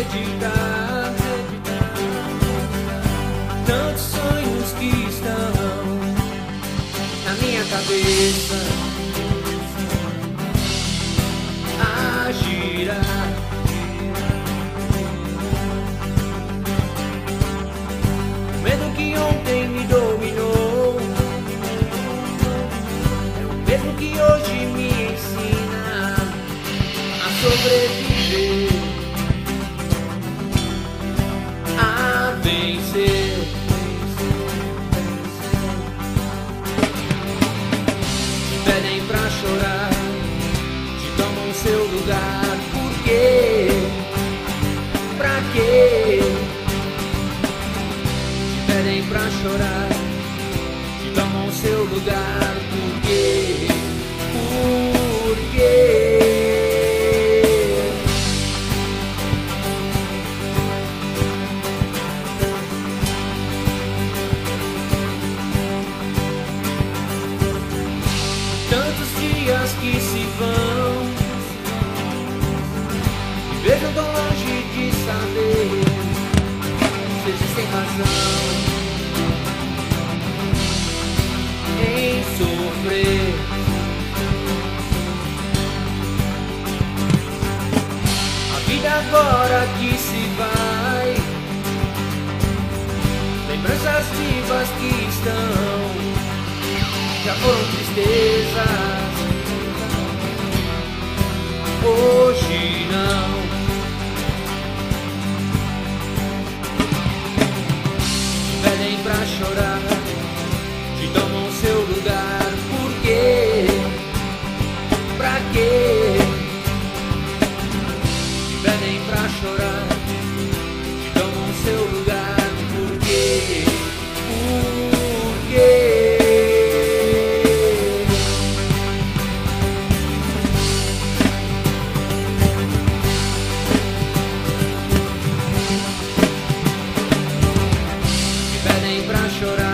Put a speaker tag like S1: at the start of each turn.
S1: acreditar. Tantos sonhos que estão na minha cabeça a girar. O medo que ontem me dominou é o mesmo que hoje me ensina a sobreviver, a vencer. Te pedem pra chorar, te tomam seu lugar. Por quê? Pra quê? Te pedem pra chorar, te tomam seu lugar. Por quê? Por quê? Tantos dias que se vão, me vejo tão longe de saber se existe razão em sofrer. A vida agora que se vai, lembranças vivas que estão, já foram tristezas, hoje não. Te pedem pra chorar, te tomam seu lugar. Por quê? Pra quê? Te pedem pra chorar, te tomam seu lugar. Por quê? Por quê? Pedem pra chorar.